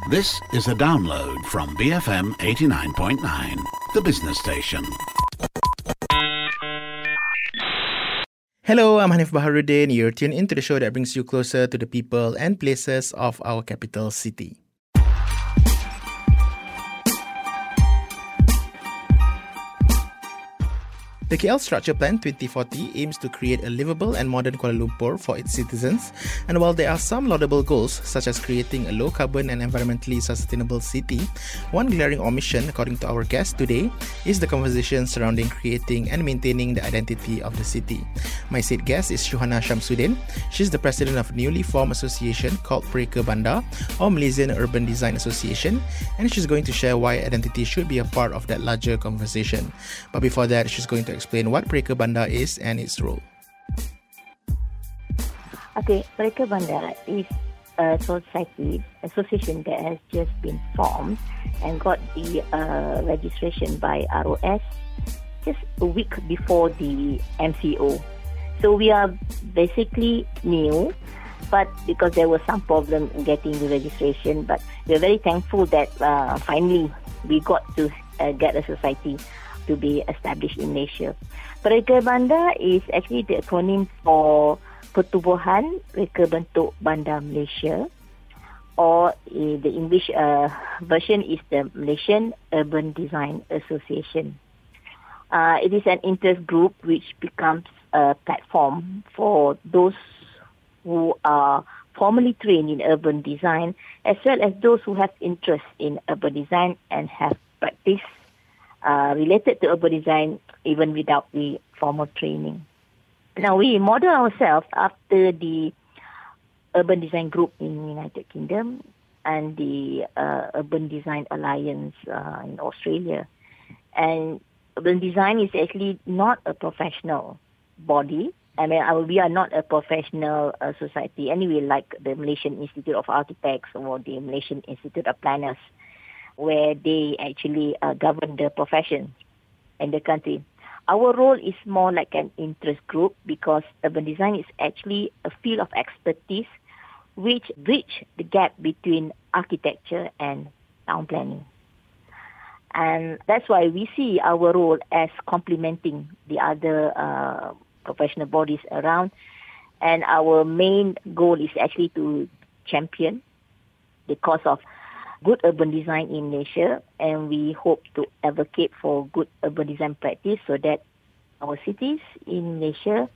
This is a download from BFM 89.9, the business station. Hello, I'm Hanif Baharuddin. You're tuned into the show that brings you closer to the people and places of our capital city. The KL Structure Plan 2040 aims to create a livable and modern Kuala Lumpur for its citizens, and while there are some laudable goals, such as creating a low-carbon and environmentally sustainable city, one glaring omission, according to our guest today, is the conversation surrounding creating and maintaining the identity of the city. My said guest is Shuhana Shamsuddin. She's the president of a newly formed association called Pereka Bandar, or Malaysian Urban Design Association, and she's going to share why identity should be a part of that larger conversation. But before that, she's going to explain what Pereka Bandar is and its role. Okay, Pereka Bandar is a society association that has just been formed and got the registration by ROS just a week before the MCO. So we are basically new, but because there was some problem in getting the registration, but we're very thankful that finally we got to get a society to be established in Malaysia. Pereka Bandar is actually the acronym for Pertubuhan Reka Bentuk Bandar Malaysia, or the English version is the Malaysian Urban Design Association. It is an interest group which becomes a platform for those who are formally trained in urban design, as well as those who have interest in urban design and have practiced related to urban design even without the formal training. Now, we model ourselves after the Urban Design Group in the United Kingdom and the Urban Design Alliance in Australia. And urban design is actually not a professional body. I mean, we are not a professional society anyway, like the Malaysian Institute of Architects or the Malaysian Institute of Planners, where they actually govern the profession in the country. Our role is more like an interest group because urban design is actually a field of expertise which bridge the gap between architecture and town planning. And that's why we see our role as complementing the other professional bodies around. And our main goal is actually to champion the cause of good urban design in Malaysia, and we hope to advocate for good urban design practice so that our cities in Malaysia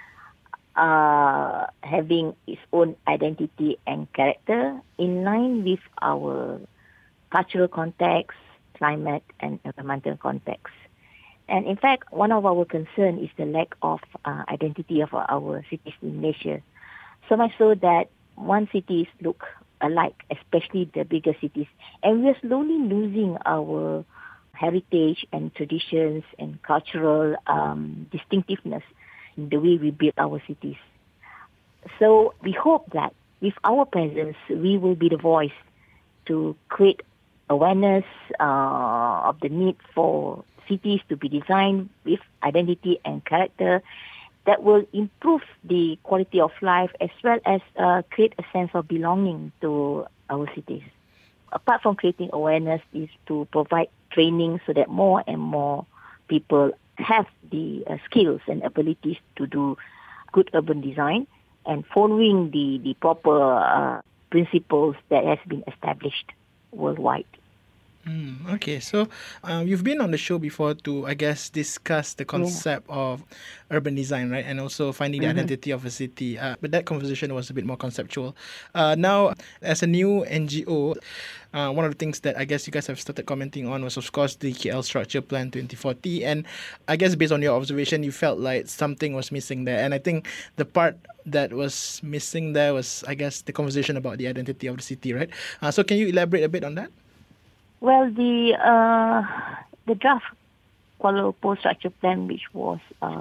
are having its own identity and character in line with our cultural context, climate and environmental context. And in fact, one of our concerns is the lack of identity of our cities in Malaysia. So much so that one cities look alike, especially the bigger cities. And we are slowly losing our heritage and traditions and cultural distinctiveness in the way we build our cities. So we hope that with our presence, we will be the voice to create awareness of the need for cities to be designed with identity and character that will improve the quality of life as well as create a sense of belonging to our cities. Apart from creating awareness is to provide training so that more and more people have the skills and abilities to do good urban design and following the proper principles that has been established worldwide. Okay, so you've been on the show before to, I guess, discuss the concept of urban design, right? And also finding the identity of a city. But that conversation was a bit more conceptual. Now, as a new NGO, one of the things that I guess you guys have started commenting on was, of course, the KL Structure Plan 2040. And I guess based on your observation, you felt like something was missing there. And I think the part that was missing there was, I guess, the conversation about the identity of the city, right? So can you elaborate a bit on that? Well, the draft Kuala Lumpur Structure Plan, which was,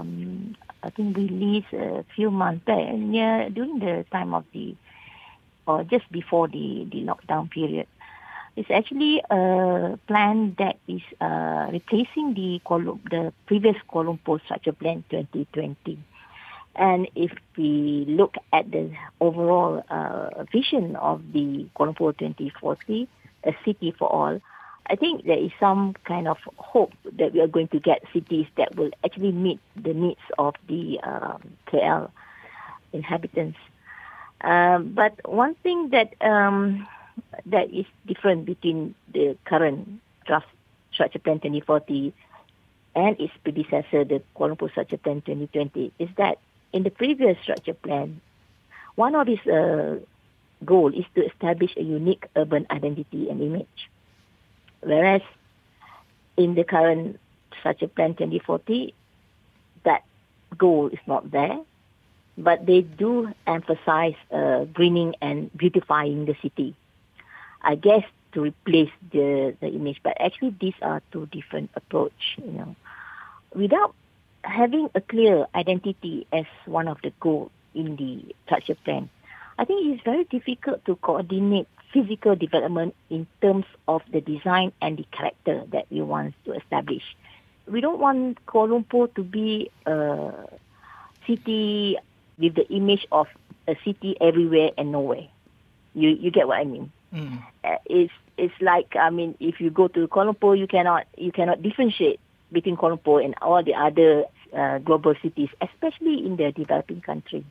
I think, released a few months back, during the time of or just before the lockdown period, it's actually a plan that is replacing the previous Kuala Lumpur Structure Plan 2020. And if we look at the overall vision of the Kuala Lumpur 2040, a city for all, I think there is some kind of hope that we are going to get cities that will actually meet the needs of the KL inhabitants. But one thing that is different between the current draft Structure Plan 2040 and its predecessor, the Kuala Lumpur Structure Plan 2020, is that in the previous structure plan, one of its goal is to establish a unique urban identity and image. Whereas in the current Structure Plan 2040, that goal is not there, but they do emphasize greening and beautifying the city. I guess to replace the image, but actually these are two different approach, Without having a clear identity as one of the goals in the structure plan, I think it is very difficult to coordinate physical development in terms of the design and the character that we want to establish. We don't want Kuala Lumpur to be a city with the image of a city everywhere and nowhere. You get what I mean? Mm. It's like, if you go to Kuala Lumpur, you cannot differentiate between Kuala Lumpur and all the other global cities, especially in the developing country.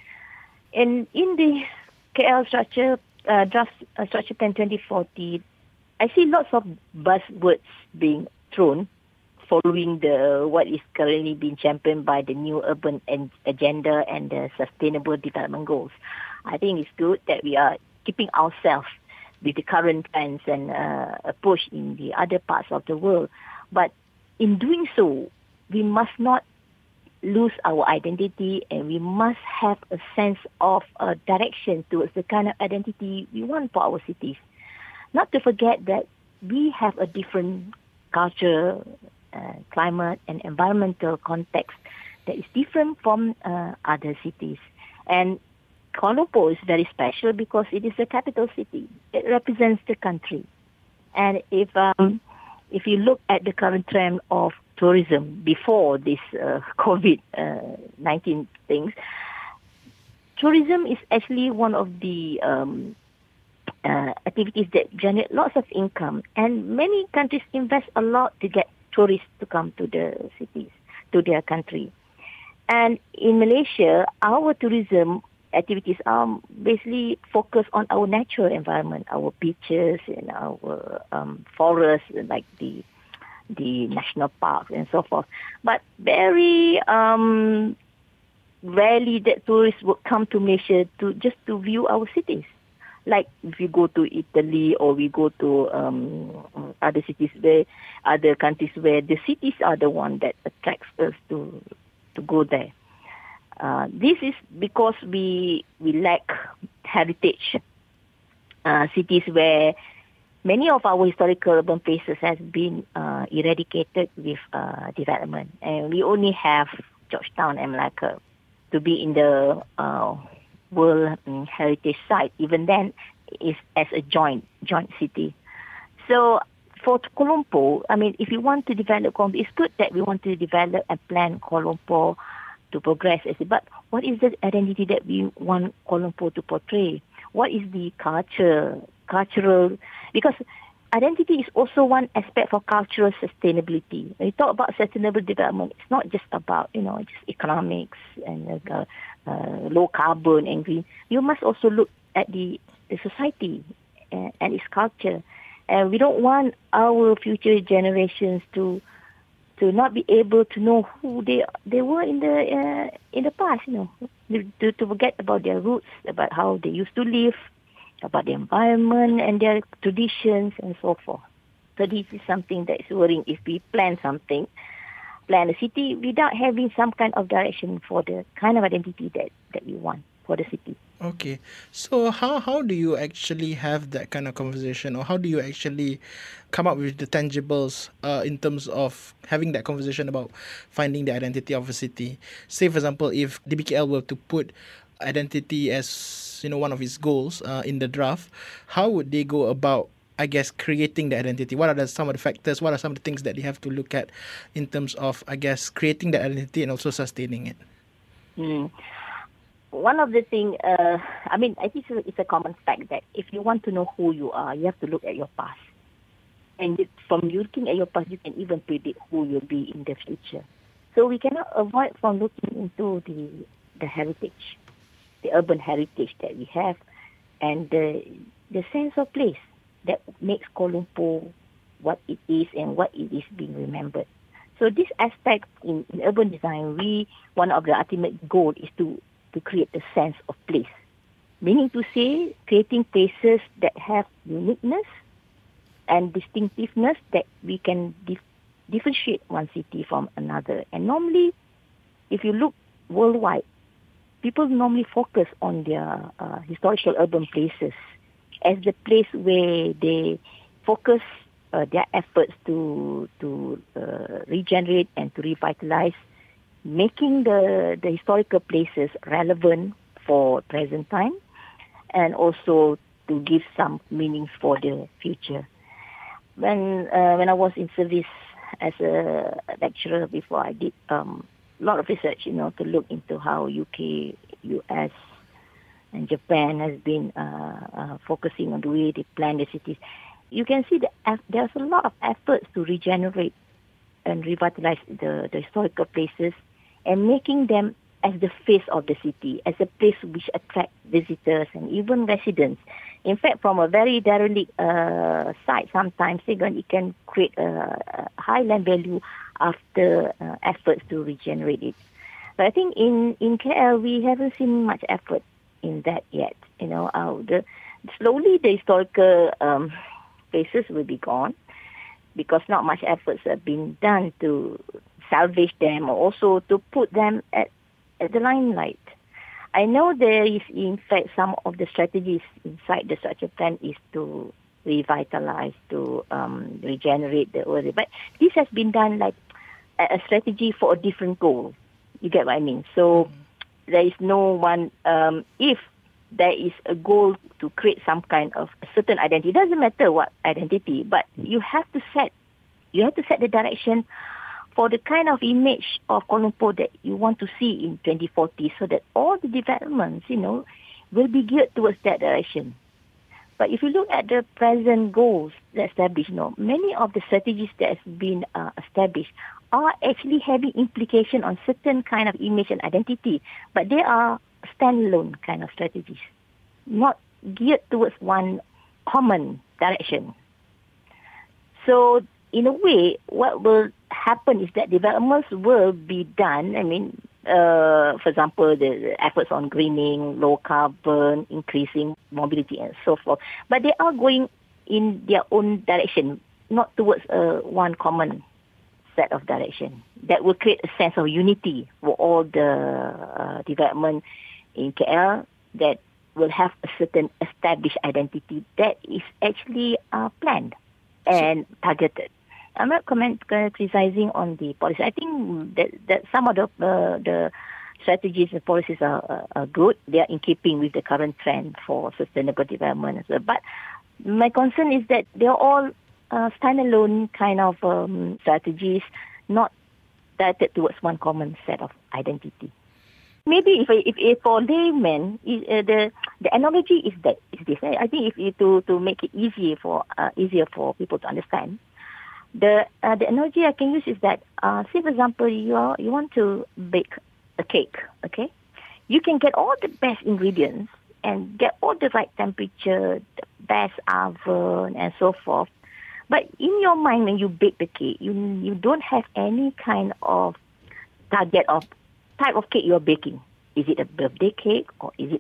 And in the KL draft Structure Plan 2040, I see lots of buzzwords being thrown following what is currently being championed by the new urban agenda and the sustainable development goals. I think it's good that we are keeping ourselves with the current trends and approach in the other parts of the world. But in doing so, we must not lose our identity, and we must have a sense of direction towards the kind of identity we want for our cities. Not to forget that we have a different culture, climate, and environmental context that is different from other cities. And Kuala Lumpur is very special because it is a capital city. It represents the country. And if you look at the current trend of tourism before this COVID-19 things, tourism is actually one of the activities that generate lots of income. And many countries invest a lot to get tourists to come to the cities, to their country. And in Malaysia, our tourism activities are basically focused on our natural environment, our beaches and our forests, like the national parks and so forth. But very rarely that tourists would come to Malaysia to view our cities. Like if you go to Italy or we go to other countries where the cities are the one that attracts us to go there. This is because we lack heritage cities where many of our historical urban places has been eradicated with development, and we only have Georgetown and Malacca to be in the World Heritage Site. Even then, is as a joint city. So for Kuala Lumpur, if you want to develop Kuala Lumpur, it's good that we want to develop and plan Kuala Lumpur to progress. But what is the identity that we want Kuala Lumpur to portray? What is the cultural? Because identity is also one aspect for cultural sustainability. When you talk about sustainable development, it's not just about just economics and low carbon and green. You must also look at the society and its culture. And we don't want our future generations to not be able to know who they were in the past, to forget about their roots, about how they used to live, about the environment and their traditions and so forth. So this is something that is worrying if we plan a city without having some kind of direction for the kind of identity that we want for the city. Okay. So how do you actually have that kind of conversation, or how do you actually come up with the tangibles in terms of having that conversation about finding the identity of a city? Say, for example, if DBKL were to put identity as one of its goals in the draft, how would they go about, I guess, creating the identity? What are some of the factors? What are some of the things that they have to look at in terms of, I guess, creating the identity and also sustaining it? Mm. One of the things, I think it's a common fact that if you want to know who you are, you have to look at your past. And from looking at your past, you can even predict who you'll be in the future. So we cannot avoid from looking into the heritage, the urban heritage that we have, and the sense of place that makes Kuala Lumpur what it is and what it is being remembered. So this aspect in urban design, one of the ultimate goal is to create a sense of place. Meaning to say, creating places that have uniqueness and distinctiveness that we can differentiate one city from another. And normally, if you look worldwide, people normally focus on their historical urban places as the place where they focus their efforts to regenerate and to revitalize, making the historical places relevant for present time, and also to give some meanings for the future. When I was in service as a lecturer before, I did a lot of research, to look into how UK, US, and Japan has been focusing on the way they plan the cities. You can see that there's a lot of efforts to regenerate and revitalize the historical places and making them as the face of the city, as a place which attracts visitors and even residents. In fact, from a very derelict site, sometimes it can create a high land value after efforts to regenerate it. But I think in KL, we haven't seen much effort in that yet. Slowly the historical places will be gone because not much efforts have been done to salvage them or also to put them at the limelight. I know there is, in fact, some of the strategies inside the structure plan is to revitalize, to regenerate the area. But this has been done like a strategy for a different goal. You get what I mean? So there is no one, if there is a goal to create some kind of a certain identity, it doesn't matter what identity, but you have to set the direction for the kind of image of Kuala Lumpur that you want to see in 2040, so that all the developments, will be geared towards that direction. But if you look at the present goals that established, many of the strategies that have been established are actually having implication on certain kind of image and identity, but they are standalone kind of strategies, not geared towards one common direction. So in a way, what will happen is that developments will be done. For example, the efforts on greening, low carbon, increasing mobility and so forth. But they are going in their own direction, not towards one common set of direction. That will create a sense of unity for all the development in KL that will have a certain established identity that is actually planned and targeted. I'm not criticizing on the policy. I think that some of the strategies and policies are good. They are in keeping with the current trend for sustainable development. But my concern is that they are all standalone kind of strategies, not directed towards one common set of identity. Maybe if for laymen, the analogy is this. I think to make it easier for people to understand. The analogy I can use is that, say for example, you want to bake a cake, okay? You can get all the best ingredients and get all the right temperature, the best oven, and so forth. But in your mind, when you bake the cake, you don't have any kind of target of type of cake you're baking. Is it a birthday cake, or is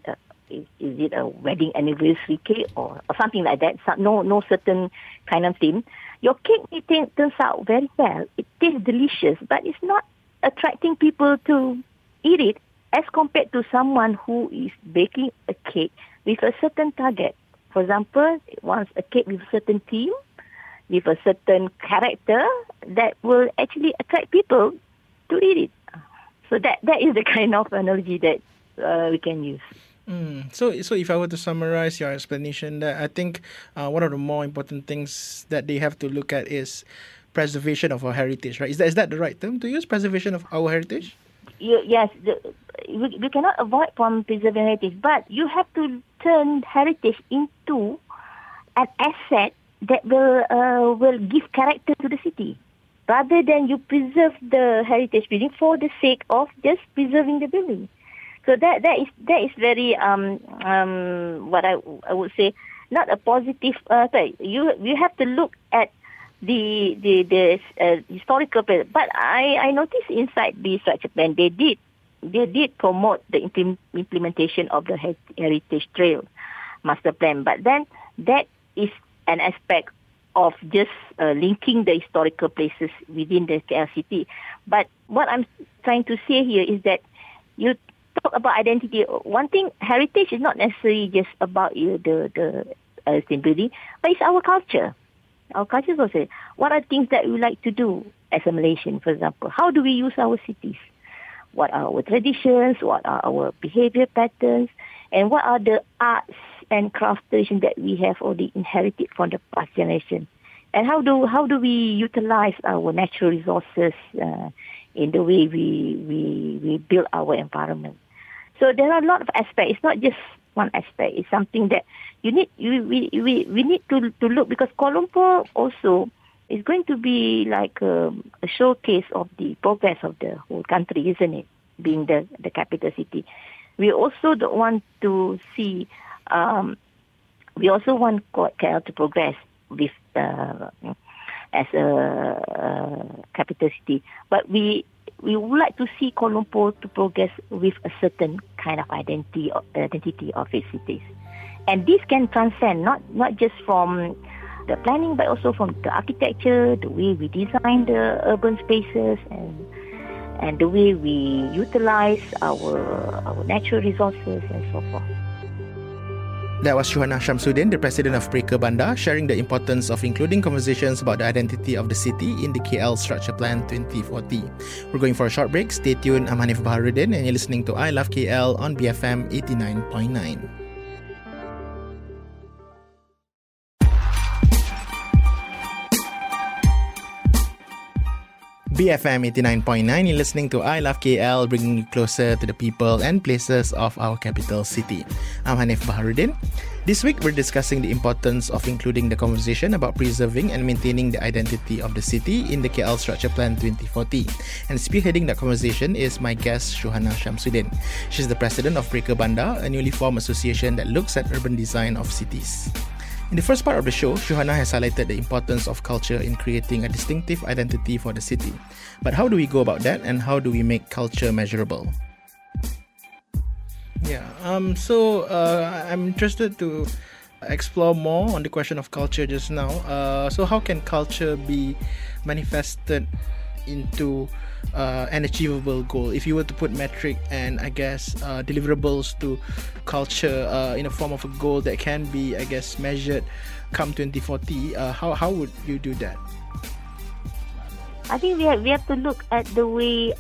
it a wedding anniversary cake, or something like that? So no certain kind of theme. Your cake turns out very well. It tastes delicious, but it's not attracting people to eat it as compared to someone who is baking a cake with a certain target. For example, it wants a cake with a certain theme, with a certain character that will actually attract people to eat it. So that is the kind of analogy that we can use. So if I were to summarize your explanation, that I think one of the more important things that they have to look at is preservation of our heritage, right? Is that the right term to use, preservation of our heritage? we cannot avoid from preserving heritage, but you have to turn heritage into an asset that will give character to the city, rather than you preserve the heritage building for the sake of just preserving the building. So that is very what I would say, not a positive. You have to look at the historical place. But I noticed inside the structure plan they did promote the implementation of the heritage trail master plan. But then that is an aspect of just linking the historical places within the KL city. But what I'm trying to say here is that you talk about identity. One thing, heritage is not necessarily just about the same building, but it's our culture. Our culture is also, what are things that we like to do as a Malaysian, for example? How do we use our cities? What are our traditions? What are our behavior patterns? And what are the arts and craft traditions that we have already inherited from the past generation? And how do we utilize our natural resources in the way we build our environment? So there are a lot of aspects. It's not just one aspect. It's something that we need to look, because Kuala Lumpur also is going to be like a showcase of the progress of the whole country, isn't it? Being the capital city, we also don't want to see. We also want KL to progress with as a capital city, but we would like to see Kuala Lumpur to progress with a certain kind of identity of its cities. And this can transcend not just from the planning, but also from the architecture, the way we design the urban spaces, and the way we utilize our natural resources and so forth. That was Shuhana Shamsuddin, the president of Preka Bandar, sharing the importance of including conversations about the identity of the city in the KL Structure Plan 2040. We're going for a short break. Stay tuned. I'm Hanif Baharuddin and you're listening to I Love KL on BFM 89.9. BFM 89.9, you're listening to I Love KL, bringing you closer to the people and places of our capital city. I'm Hanif Baharuddin. This week, we're discussing the importance of including the conversation about preserving and maintaining the identity of the city in the KL Structure Plan 2040. And spearheading that conversation is my guest, Shuhana Shamsuddin. She's the president of Preka Bandar, a newly formed association that looks at urban design of cities. In the first part of the show, Shuhana has highlighted the importance of culture in creating a distinctive identity for the city. But how do we go about that, and how do we make culture measurable? Yeah, so I'm interested to explore more on the question of culture just now. So how can culture be manifested into an achievable goal? If you were to put metric and I guess deliverables to culture in a form of a goal that can be, I guess, measured come 2040, how would you do that? I think we have to look at the way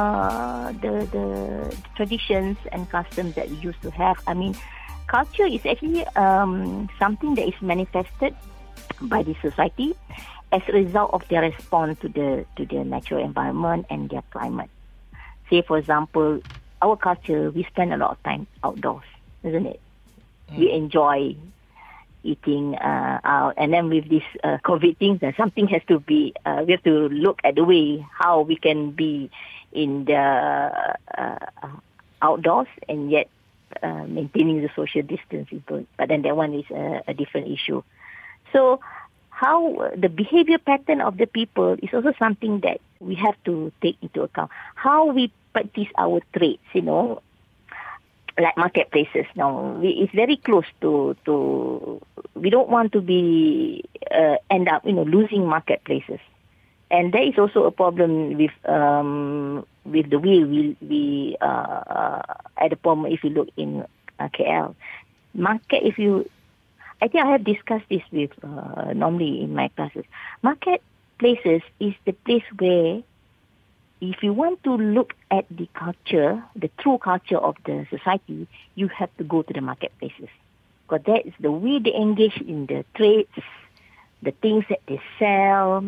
the traditions and customs that we used to have. I mean, culture is actually something that is manifested by the society as a result of their response to the natural environment and their climate. Say, for example, our culture, we spend a lot of time outdoors, isn't it? We enjoy eating out, and then with this COVID thing, something has to be. We have to look at the way how we can be in the outdoors and yet maintaining the social distancing. But then that one is a different issue. So how the behavior pattern of the people is also something that we have to take into account. How we practice our trades, like marketplaces. Now, it's very close to. We don't want to be end up, losing marketplaces, and there is also a problem with the way we at the moment. If you look in KL market, I think I have discussed this with normally in my classes. Marketplaces is the place where, if you want to look at the culture, the true culture of the society, you have to go to the marketplaces. Because that is the way they engage in the trades, the things that they sell,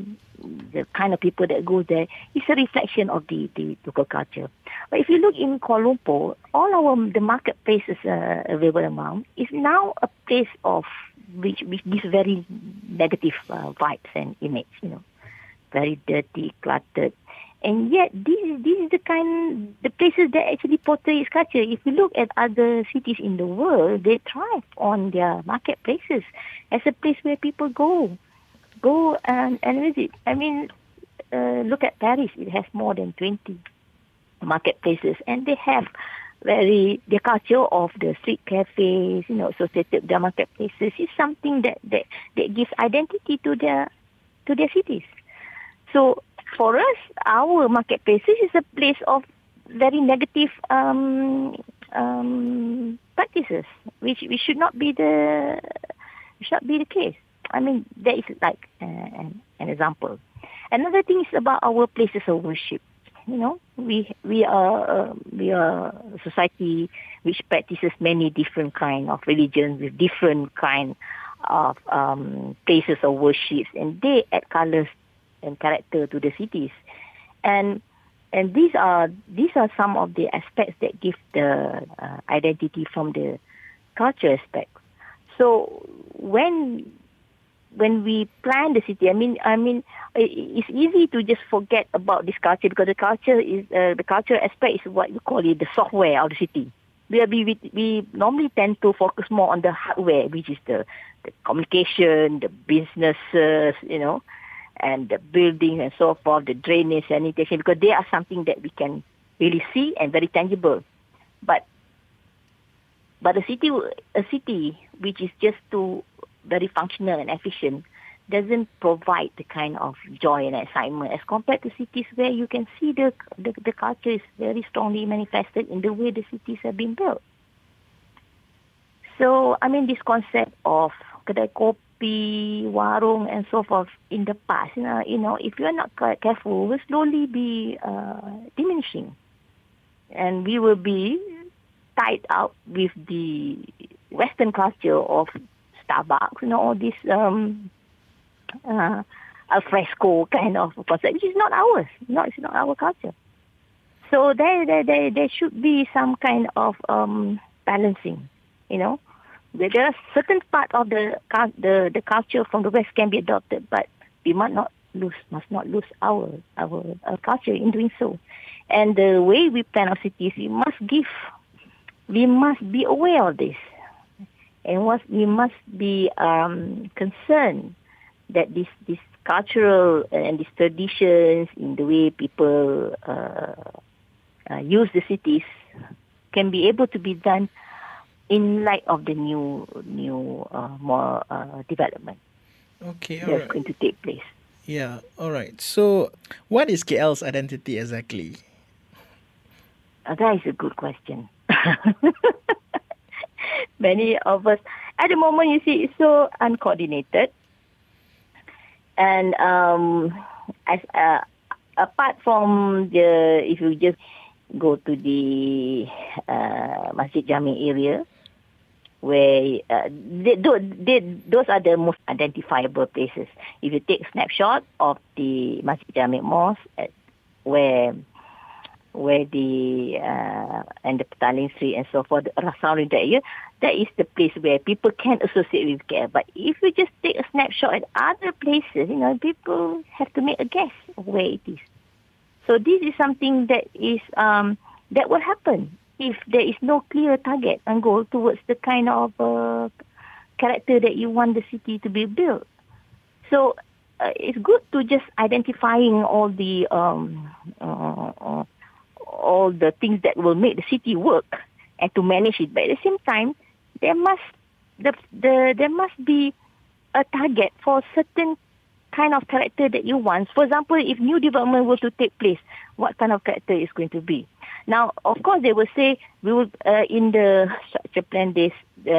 the kind of people that go there is a reflection of the local culture. But if you look in Kuala Lumpur, the marketplaces available among is now a place of which gives very negative vibes and image, very dirty, cluttered. And yet, this is the places that actually portray its culture. If you look at other cities in the world, they thrive on their marketplaces as a place where people go and visit. I mean, look at Paris. It has more than 20 marketplaces, and they have the culture of the street cafes, associated with their marketplaces is something that gives identity to their cities. So for us, our marketplaces is a place of very negative practices, which should not be the case. I mean, that is like an example. Another thing is about our places of worship. We are a society which practices many different kind of religions with different kind of places of worship, and they add colors and character to the cities, and these are some of the aspects that give the identity from the culture aspect. So when we plan the city, I mean, it's easy to just forget about this culture because the culture aspect is what we call it the software of the city. We normally tend to focus more on the hardware, which is the communication, the businesses, and the building and so forth, the drainage, sanitation, because they are something that we can really see and very tangible. But a city which is just very functional and efficient doesn't provide the kind of joy and excitement as compared to cities where you can see the culture is very strongly manifested in the way the cities have been built. So, I mean, this concept of kedai kopi, warung, and so forth in the past, if you are not careful, will slowly be diminishing, and we will be tied out with the Western culture of Starbucks, all this alfresco kind of concept, which is not ours. It's not our culture. So there should be some kind of balancing. There are certain part of the culture from the West can be adopted, but we must not lose our culture in doing so. And the way we plan our cities, we must be aware of this. And we must be concerned that this cultural and these traditions in the way people use the cities can be able to be done in light of the new more development that's going to take place. Yeah, all right. So what is KL's identity exactly? That is a good question. Many of us, at the moment, you see, it's so uncoordinated. And apart from if you just go to the Masjid Jami area, where those are the most identifiable places. If you take a snapshot of the Masjid Jami Mosque, where the and the Petaling Street and so forth, surrounding that area, that is the place where people can associate with KL. But if you just take a snapshot at other places, people have to make a guess of where it is. So this is something that is that will happen if there is no clear target and goal towards the kind of character that you want the city to be built. So it's good to just identifying all the things that will make the city work and to manage it. But at the same time, there must be a target for certain kind of character that you want. For example, if new development were to take place, what kind of character is going to be? Now, of course, they will say we will in the structure plan this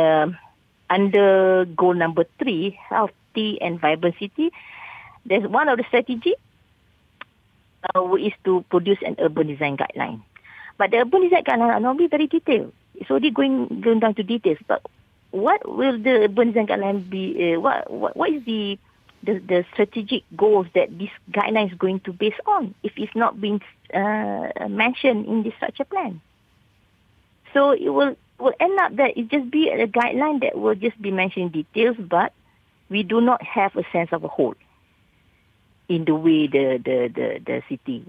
under goal number 3, healthy and vibrant city. There's one of the strategy is to produce an urban design guideline. But the urban design guideline are normally very detailed. It's already going down to details. But what will the urban design guideline be? What is the the strategic goals that this guideline is going to base on if it's not being mentioned in the structure plan. So it will end up that it just be a guideline that will just be mentioning details, but we do not have a sense of a whole in the way the city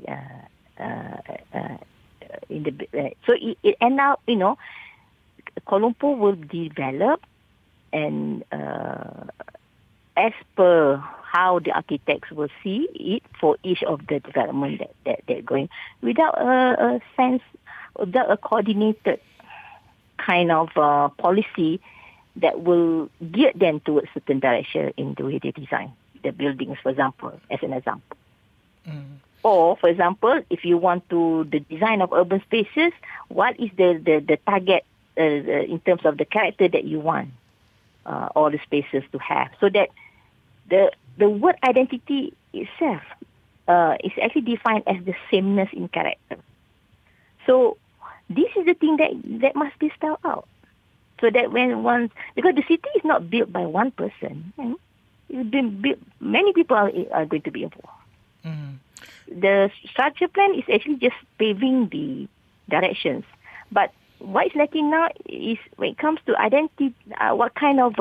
in the so it end up, Kuala Lumpur will develop and as per how the architects will see it for each of the development that they're going, without a sense, without a coordinated kind of policy that will gear them towards certain direction in the way they design the buildings, for example, as an example. Or, for example, if you want to the design of urban spaces, what is the target in terms of the character that you want all the spaces to have, so that the word identity itself is actually defined as the sameness in character. So this is the thing that must be spelled out, so that because the city is not built by one person, it's been built, many people are going to be involved. The structure plan is actually just paving the directions, but what is lacking now is when it comes to identity, what kind of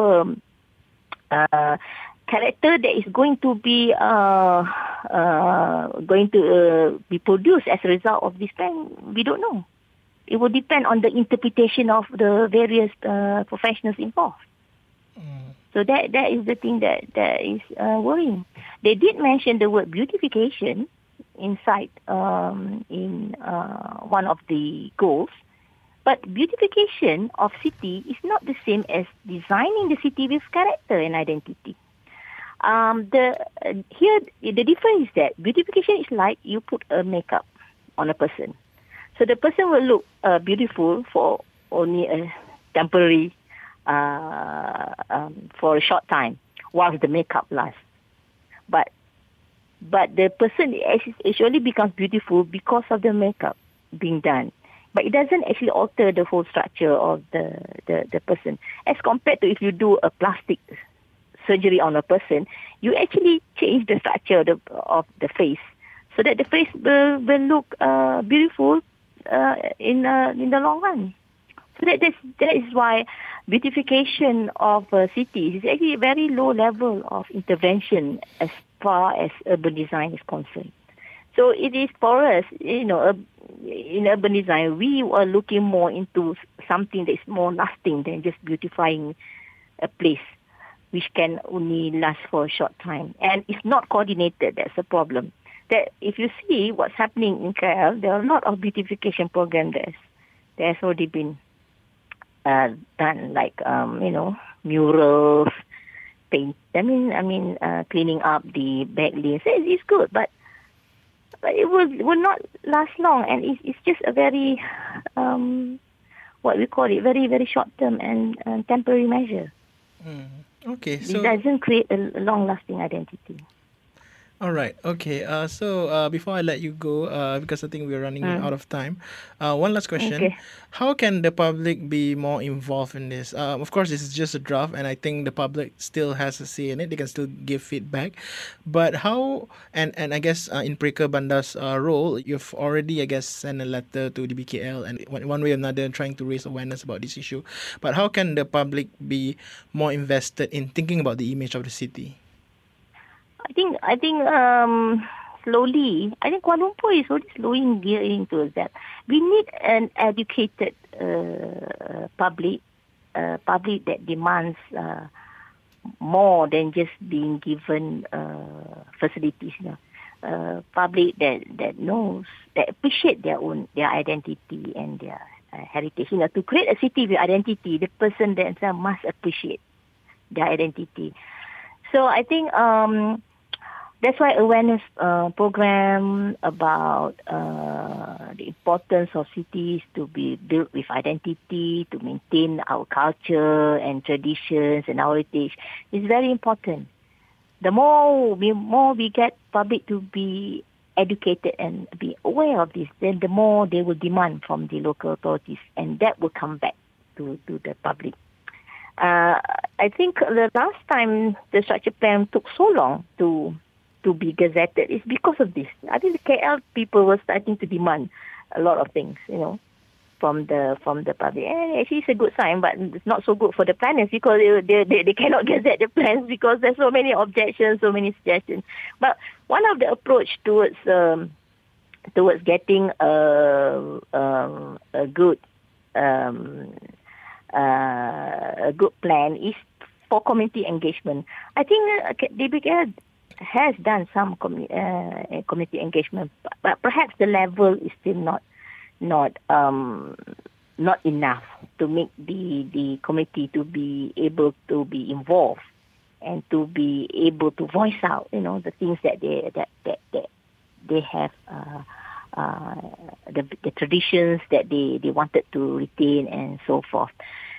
character that is going to be produced as a result of this plan, we don't know. It will depend on the interpretation of the various professionals involved. So that is the thing that is worrying. They did mention the word beautification inside in one of the goals, but beautification of city is not the same as designing the city with character and identity. Here the difference is that beautification is like you put a makeup on a person, so the person will look beautiful for only a temporary, for a short time, whilst the makeup lasts. But the person actually becomes beautiful because of the makeup being done. But it doesn't actually alter the whole structure of the person. As compared to if you do a plastic surgery on a person, you actually change the structure of the face, so that the face will look beautiful in the long run. So that is why beautification of cities is actually a very low level of intervention as far as urban design is concerned. So it is for us, in urban design, we are looking more into something that is more lasting than just beautifying a place, which can only last for a short time. And it's not coordinated, that's the problem. That if you see what's happening in KL, there are a lot of beautification programs that has already been done, like murals, paint. Cleaning up the back lanes. It's good, but it will not last long, and it's just a very what we call it, very very short term and temporary measure. Okay, so it doesn't create a long lasting identity. All right. Okay. So before I let you go, because I think we're running out of time, one last question. Okay. How can the public be more involved in this? Of course, this is just a draft, and I think the public still has a say in it. They can still give feedback. But how, and I guess in Preka Bandar's role, you've already, I guess, sent a letter to the BKL and one way or another trying to raise awareness about this issue. But how can the public be more invested in thinking about the image of the city? I think slowly, I think Kuala Lumpur is already slowly gearing towards that. We need an educated public that demands more than just being given facilities. Public that knows, that appreciate their identity and their heritage. To create a city with identity, the person themselves must appreciate their identity. So I think that's why awareness program about the importance of cities to be built with identity, to maintain our culture and traditions and our heritage is very important. The more we get public to be educated and be aware of this, then the more they will demand from the local authorities, and that will come back to the public. I think the last time the structure plan took so long to be gazetted is because of this. I think the KL people were starting to demand a lot of things, from the public. And actually, it's a good sign, but it's not so good for the planners because they cannot gazette the plans because there's so many objections, so many suggestions. But one of the approach towards getting a good plan is for community engagement. I think DBK has done some community engagement, but perhaps the level is still not enough to make the committee to be able to be involved and to be able to voice out, the things that they have, the traditions that they wanted to retain and so forth.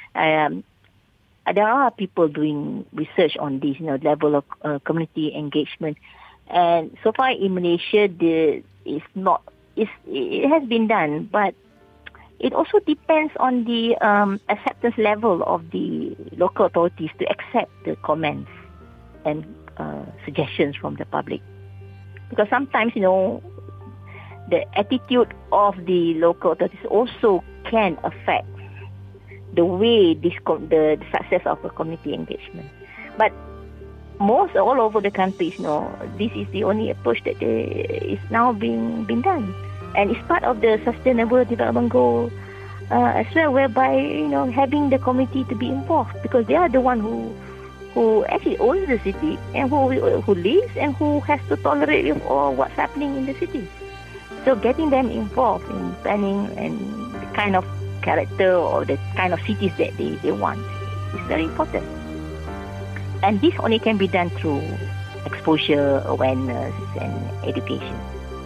There are people doing research on this, level of community engagement, and so far in Malaysia, it has been done, but it also depends on the acceptance level of the local authorities to accept the comments and suggestions from the public, because sometimes the attitude of the local authorities also can affect the way the success of a community engagement. But all over the country, this is the only approach that is now being done, and it's part of the Sustainable Development Goal as well, whereby having the community to be involved, because they are the one who actually owns the city and who lives and who has to tolerate with all what's happening in the city. So getting them involved in planning and the kind of character or the kind of cities that they want is very important. And this only can be done through exposure, awareness, and education.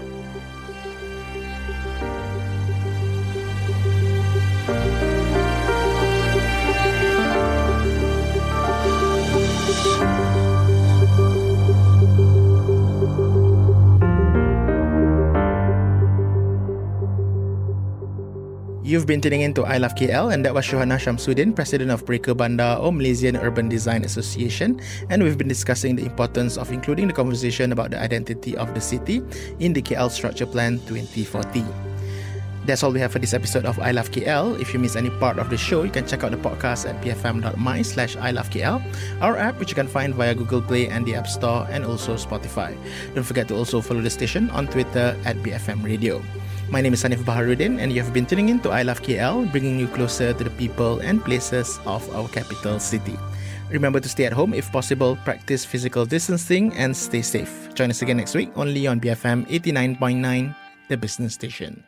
You've been tuning in to I Love KL, and that was Shohana Shamsuddin, President of Mereka Bandar or Malaysian Urban Design Association, and we've been discussing the importance of including the conversation about the identity of the city in the KL Structure Plan 2040. That's all we have for this episode of I Love KL. If you miss any part of the show, you can check out the podcast at bfm.my/ilovekl, our app which you can find via Google Play and the App Store, and also Spotify. Don't forget to also follow the station on Twitter at BFM Radio. My name is Hanif Baharuddin, and you have been tuning in to I Love KL, bringing you closer to the people and places of our capital city. Remember to stay at home if possible, practice physical distancing, and stay safe. Join us again next week, only on BFM 89.9, the business station.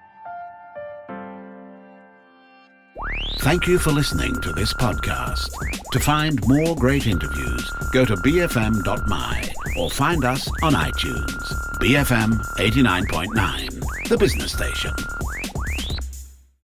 Thank you for listening to this podcast. To find more great interviews, go to bfm.my or find us on iTunes. BFM 89.9, the business station.